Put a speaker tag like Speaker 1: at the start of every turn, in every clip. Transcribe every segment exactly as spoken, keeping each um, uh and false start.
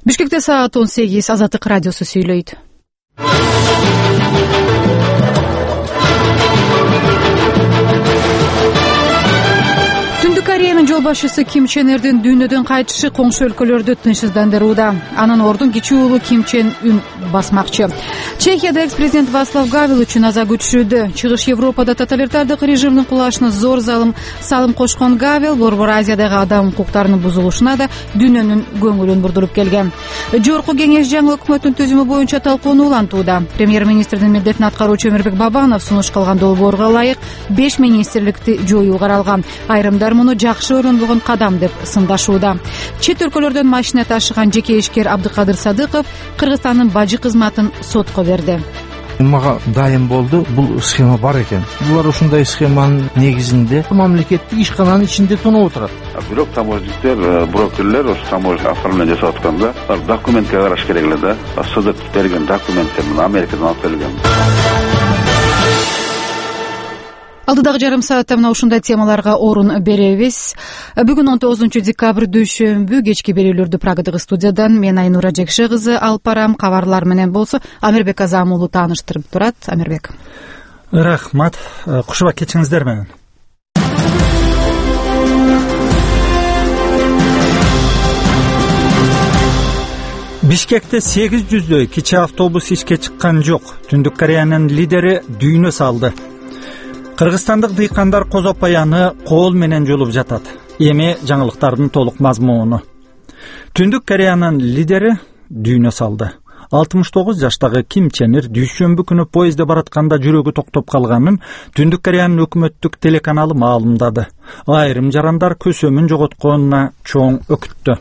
Speaker 1: Бишкекте саат он сегиз. Азаттык радиосу сүйлөйт. Түндүк Кореянын жол башчысы Ким Чен Ирдин дүйнөдөн кайтышы коңшу өлкөлөрдү тынчсыздандырууда. Анын ордун кичи уулу Ким Чен Ын басмакчы. Чехияда экс-президент Вацлав Гавел үчүн аза күчүрүүдө. Чыгыш Европада тоталитардык режимдин кулашына зор залым салым кошкон Гавел Борбор Азиядагы адам укуктарынын бузулушуна да дүйнөнүн көңүлүн бурдуруп келген. Жогорку кеңеш жаңы өкмөттүн түзүмү боюнча талкуунуулантууда. Премьер-министрдин милдетин аткаруучу Эмирбек Бабанов сунуш кылган долбоорго ылайык беш министрликти жоюу каралган. Айрымдар муну жакшы өрүндүгөн кадам деп сындашууда. Чет өлкөлөрдөн машина ташыган жеке ишкер Абдыкадыр Садыков Кыргызстандын бажы кызматын сотко берди.
Speaker 2: Мага дайым болду, бул схема бар экен. Булар ушундай схеманын негизинде мамлекеттик ишкананын ичинде тонуп отурат.
Speaker 3: Бирок таможниктер, брокерлер ошо таможня оформление жасап атканда документке караш керек эле да. Сызып берген документтер Америкадан алып келген.
Speaker 1: Алдыдагы жарым саатта мына ушундай темаларга орун беребиз. Бүгүн он тогузунчу декабрь дүйшөмбү кечки берүүлөрдү Прагадагы студиядан мен Айнура Жекше кызы алып барам. Кабарлар менен болсо Амирбек Азам уулу тааныштырып турат. Амирбек.
Speaker 4: Рахмат. Кушуба кечиңиздер менен. Бишкекте сегиз жүздөй кичи автобус ишке чыккан жок. Түндүк Кореянын лидери дүйнө салды. Кыргызстандык дыйкандар козопаяны кол менен жолуп жатат. Эми жаңылыктардын толук мазмуну. Түндүк Кореянын лидери дүйнө салды. алтымыш тогуз жаштагы Ким Чен Ир дүйшөмбү күнү поездде баратканда жүрөгү токтоп калганын Түндүк Кореянын өкмөттүк телеканалы маалымдады. Айрым жарандар көсөмүн жоготконуна чоң өкүттү.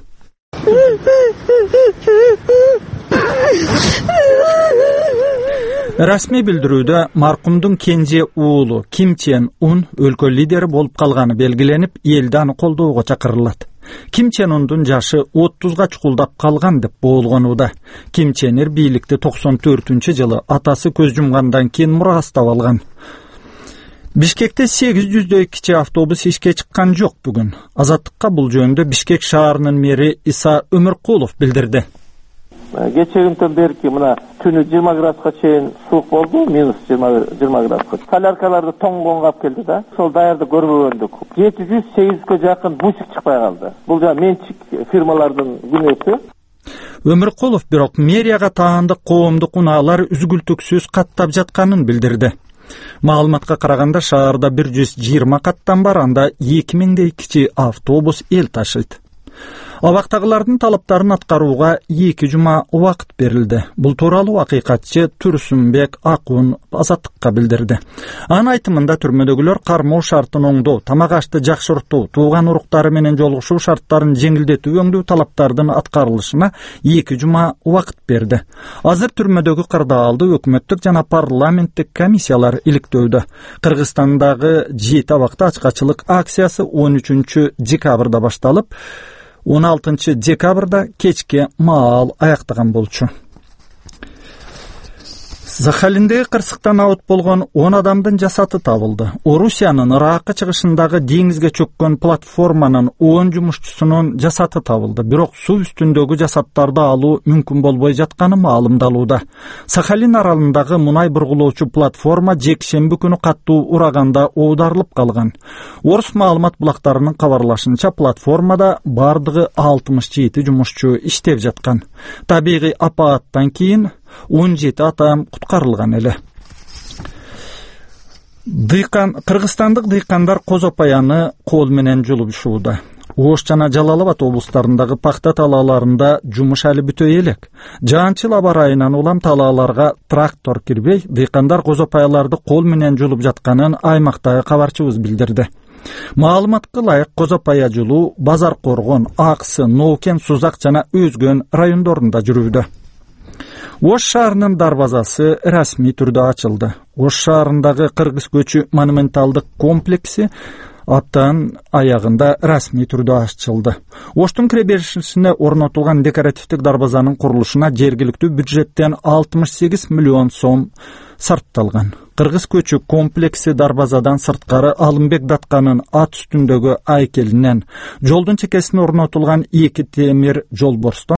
Speaker 4: Расмий билдирүүдө маркумдун кенже уулу Ким Чен Ун өлкө лидери болуп калганы белгиленип, элди аны колдоого чакырылат. Ким Чен Ундун жашы отузга чукулдап калган деп боолгонууда. Ким Чен Ир бийликти токсон төртүнчү жылы атасы көз жумгандан кийин мурастап алган. Бишкекте сегиз жүздөй кичи автобус ишке чыккан жок бүгүн. Азаттыкка бул жөнүндө Бишкек шаарынын мэри Иса Өмүркулов билдирди.
Speaker 5: Кечегинтен берки мына түнү жыйырма градуска чейин суук болду, минус жыйырма градуска. Соляркаларды тоңгонго алып келди да. Сол даярды көрбөгөндүк. жети жүз сегизге жакын бусик чыкпай калды. Бул жана менчик фирмалардын күнөөсү.
Speaker 4: Өмүркулов бирок мэрияга таандык коомдук унаалар үзгүлтүксүз каттап жатканын билдирди. Маалыматка караганда шаарда бир жүз жыйырма каттан бар, анда эки миңдей кичи автобус эл ташыйт. Абактагылардын талаптарын аткарууга эки жума убакыт берилди. Бул тууралуу акыйкатчы Турсунбек Акун Азаттыкка билдирди. Анын айтымында түрмөдөгүлөр кармоо шартын оңдоо, тамак ашты жакшыртуу, тууган уруктары менен жолугушуу шарттарын жеңилдетүү өңдүү талаптардын аткарылышына эки жума убакыт берди. Азыр түрмөдөгү кырдаалды өкмөттүк жана парламенттик комиссиялар иликтөөдө. Кыргызстандагы жети абакта ачкачылык акциясы он үчүнчү декабрда башталып, он алтынчы декабрда кечке маал аяктаган болчу. Сахалиндеги кырсыктан абыт болгон он адамдын жасаты табылды. Орусиянын Ыракка чыгышындагы деңизге чөккөн платформанын он жумушчусунун жасаты табылды. Бирок суу үстүндөгү жасаттарды алуу мүмкүн болбой жатканы маалымдалууда. Сахалин аралындагы мунай бургулоочу платформа жекшемби күнү каттуу ураганда оодарылып калган. Орус маалымат булактарынын кабарлашынча, платформада бардыгы алтымыш жети жумушчу иштеп жаткан. Табигый апааттан кийин он жети адам куткарылган эле. Дыйкан Кыргызстандык дыйкандар козопаяны кол менен жолугушууда. Ош жана Жалал Абад облустарындагы пахта талааларында жумуш али бүтөй элек. Жаанчыл аба ырайынан улам талааларга трактор кирбей, дыйкандар козопаяларды кол менен жолуп жатканын аймактагы кабарчыбыз билдирди. Маалыматка ылайык козопая жолуу Базар Коргон, Аксы, Ноукен, Сузак жана өзгөн райондорунда жүрүүдө. Ош шаарынын дарбазасы расмий түрдө ачылды. Ош шаарындагы кыргыз көчү монументалдык комплекси аптанын аягында расмий түрдө ачылды. Оштун киреберишине орнотулган декоративдик дарбазанын курулушуна жергиликтүү бюджеттен алтымыш сегиз миллион сом сарпталган. Кыргыз көчү комплекси дарбазадан сырткары Алымбек Датканын ат үстүндөгү айкелинен, жолдун чекесине орнотулган эки темир жол борстон